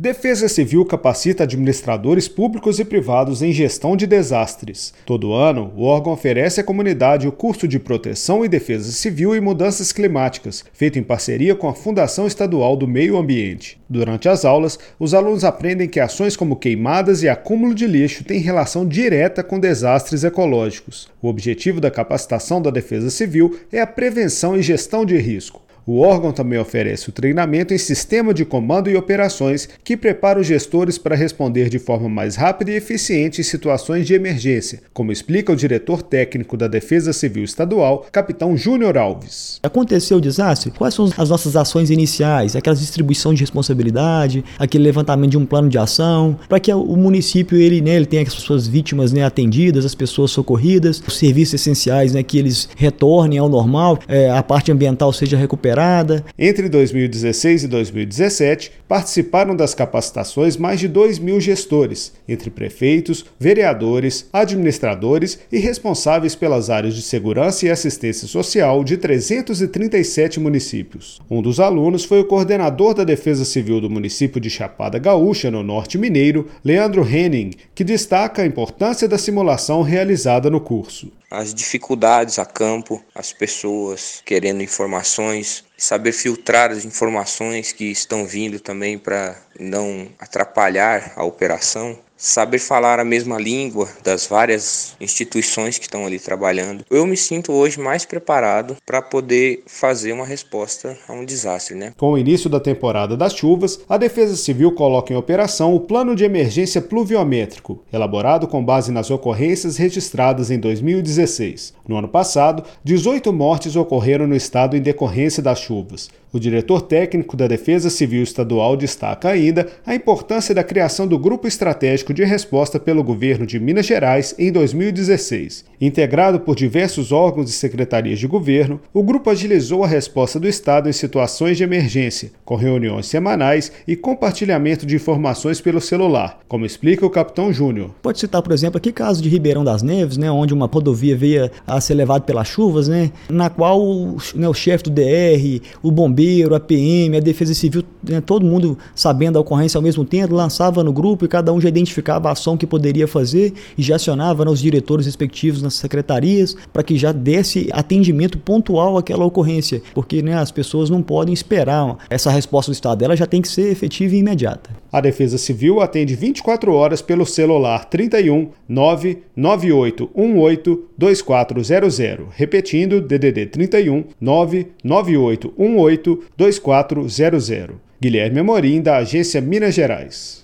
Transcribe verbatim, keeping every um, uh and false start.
Defesa Civil capacita administradores públicos e privados em gestão de desastres. Todo ano, o órgão oferece à comunidade o curso de Proteção e Defesa Civil e Mudanças Climáticas, feito em parceria com a Fundação Estadual do Meio Ambiente. Durante as aulas, os alunos aprendem que ações como queimadas e acúmulo de lixo têm relação direta com desastres ecológicos. O objetivo da capacitação da Defesa Civil é a prevenção e gestão de risco. O órgão também oferece o treinamento em sistema de comando e operações que prepara os gestores para responder de forma mais rápida e eficiente em situações de emergência, como explica o diretor técnico da Defesa Civil Estadual, capitão Júnior Alves. Aconteceu o desastre? Quais são as nossas ações iniciais? Aquela distribuição de responsabilidade, aquele levantamento de um plano de ação, para que o município ele, né, ele tenha as suas vítimas, né, atendidas, as pessoas socorridas, os serviços essenciais, né, que eles retornem ao normal, é, a parte ambiental seja recuperada. Entre dois mil e dezesseis e dois mil e dezessete, participaram das capacitações mais de dois mil gestores, entre prefeitos, vereadores, administradores e responsáveis pelas áreas de segurança e assistência social de trezentos e trinta e sete municípios. Um dos alunos foi o coordenador da Defesa Civil do município de Chapada Gaúcha, no Norte Mineiro, Leandro Henning, que destaca a importância da simulação realizada no curso. As dificuldades a campo, as pessoas querendo informações, saber filtrar as informações que estão vindo também para não atrapalhar a operação, saber falar a mesma língua das várias instituições que estão ali trabalhando. Eu me sinto hoje mais preparado para poder fazer uma resposta a um desastre, né? Com o início da temporada das chuvas, a Defesa Civil coloca em operação o Plano de Emergência Pluviométrico, elaborado com base nas ocorrências registradas em dois mil e dezesseis. No ano passado, dezoito mortes ocorreram no estado em decorrência das chuvas. O diretor técnico da Defesa Civil Estadual destaca ainda a importância da criação do Grupo Estratégico de Resposta pelo Governo de Minas Gerais em dois mil e dezesseis. Integrado por diversos órgãos e secretarias de governo, o grupo agilizou a resposta do Estado em situações de emergência, com reuniões semanais e compartilhamento de informações pelo celular, como explica o capitão Júnior. Pode citar, por exemplo, aqui caso de Ribeirão das Neves, né, onde uma rodovia veio a ser levada pelas chuvas, né, na qual né, o chefe do D R, o bombeiro, a P M, a Defesa Civil, né, todo mundo sabendo da ocorrência ao mesmo tempo, lançava no grupo e cada um já identificava a ação que poderia fazer e já acionava né, os diretores respectivos nas secretarias para que já desse atendimento pontual àquela ocorrência, porque né, as pessoas não podem esperar essa resposta do Estado, ela já tem que ser efetiva e imediata. A Defesa Civil atende vinte e quatro horas pelo celular trinta e um, nove nove oito um oito, dois quatro zero zero, repetindo D D D trinta e um, nove nove oito um oito, dois quatro zero zero. Guilherme Amorim, da Agência Minas Gerais.